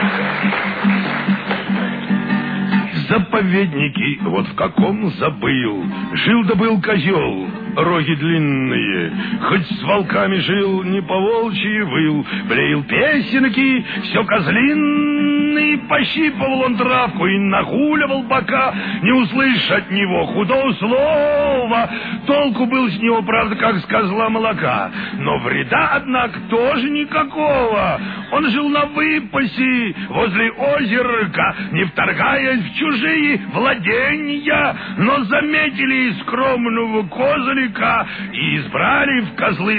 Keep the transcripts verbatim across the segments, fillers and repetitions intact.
Заповедники, вот в каком забыл. Жил да был козел, роги длинные. Хоть с волками жил, не по-волчьи выл. Блеял песенки, все козлиный. Пощипывал он травку и нагуливал бока. Не услышь от него худого слова. Толку был с него, правда, как с козла молока. Но вреда, однако, тоже никакого. Он жил на выпасе возле озерка, не вторгаясь в чужие владения, но заметили скромного козырика и избрали в козлы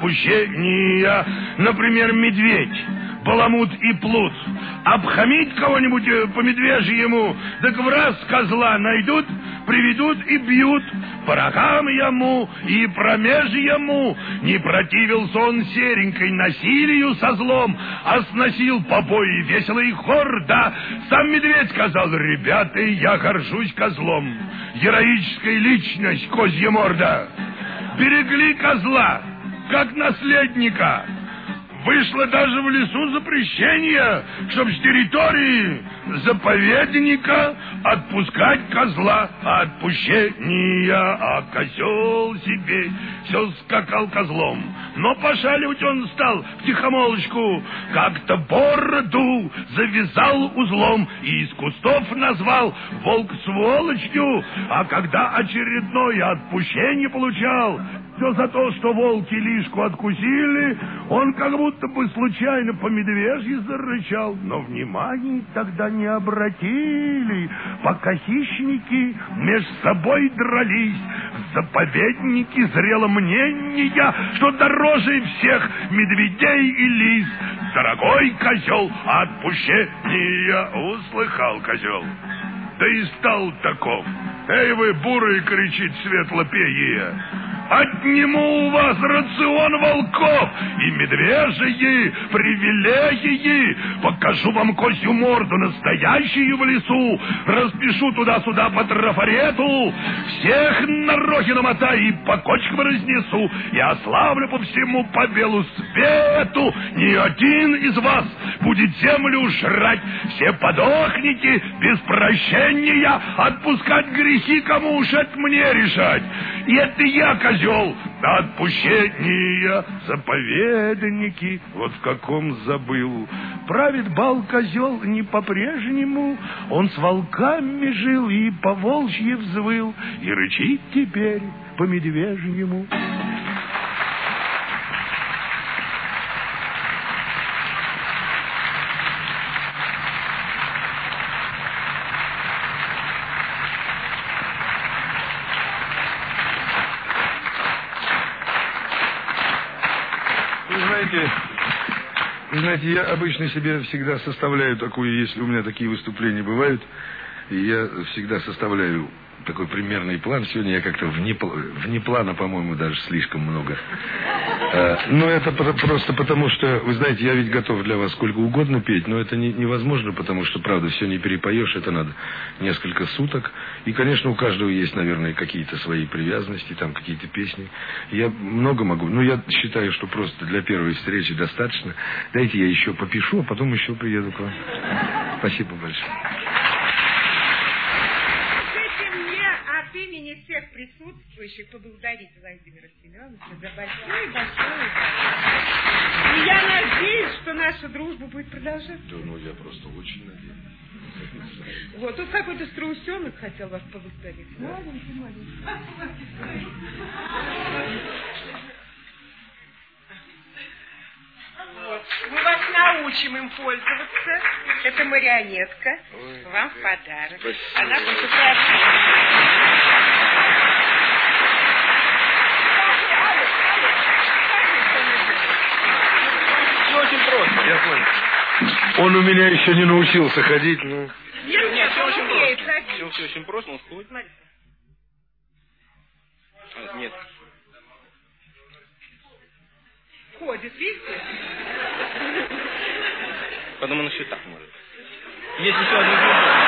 отпущения. Например, медведь, баламут и плут. Обхамить кого-нибудь по медвежьему, так в раз козла найдут, приведут и бьют. По рогам ему и промеж ему не противился он серенькой насилию со злом, а сносил побои весело и гордо. Сам медведь сказал: ребята, я горжусь козлом, героическая личность, козья морда. Берегли козла, как наследника. Вышло даже в лесу запрещение, чтоб с территории заповедника отпускать козла. Отпущения, а козел себе все скакал козлом. Но пошаливать он стал втихомолочку, как-то бороду завязал узлом и из кустов назвал волк сволочью. А когда очередное отпущение получал, все за то, что волки лишку откусили, он как будто бы случайно по медвежьи зарычал. Но внимания тогда не обратили, пока хищники меж собой дрались. В заповеднике зрело мнение, что дороже всех медведей и лис дорогой козел отпущения. Услыхал козел, да и стал таков. Эй вы, бурые, кричит светлопеие, отниму у вас рацион волков и медвежьи привилегии. Покажу вам козью морду настоящую в лесу. Распишу туда-сюда по трафарету. Всех на роги намотаю и по кочкам разнесу. И ославлю по всему по белу свету. Ни один из вас будет землю жрать. Все подохните без прощения. Отпускать грехи кому уж это мне решать. И это я, козел, отпущения. Заповедники, вот в каком забыл. Правит бал козел не по-прежнему. Он с волками жил и по волчьи взвыл. И рычит теперь по медвежьему. Вы знаете, я обычно себе всегда составляю такую, если у меня такие выступления бывают, и я всегда составляю такой примерный план. Сегодня я как-то вне, вне плана, по-моему, даже слишком много. Но это просто потому, что, вы знаете, я ведь готов для вас сколько угодно петь, но это не, невозможно, потому что, правда, все не перепоешь, это надо несколько суток. И, конечно, у каждого есть, наверное, какие-то свои привязанности, там какие-то песни. Я много могу, но я считаю, что просто для первой встречи достаточно. Дайте я еще попишу, а потом еще приеду к вам. Спасибо большое. От имени всех присутствующих поблагодарить Владимира Семеновича за большое-большое. И я надеюсь, что наша дружба будет продолжаться. Да, ну я просто очень надеюсь. Вот, тут какой-то страусенок хотел вас поблагодарить. Маленький, маленький. Вот. Мы вас научим им пользоваться. Это марионетка. Ой, вам в подарок. Спасибо. Она будет украшена. Все очень просто, я понял. Он у меня еще не научился ходить, ну. Нет, нет, все очень просто. Все, все очень просто, он ходит. Смотрите. А, нет. Ходит, видите? Потом он еще так может. Есть еще один.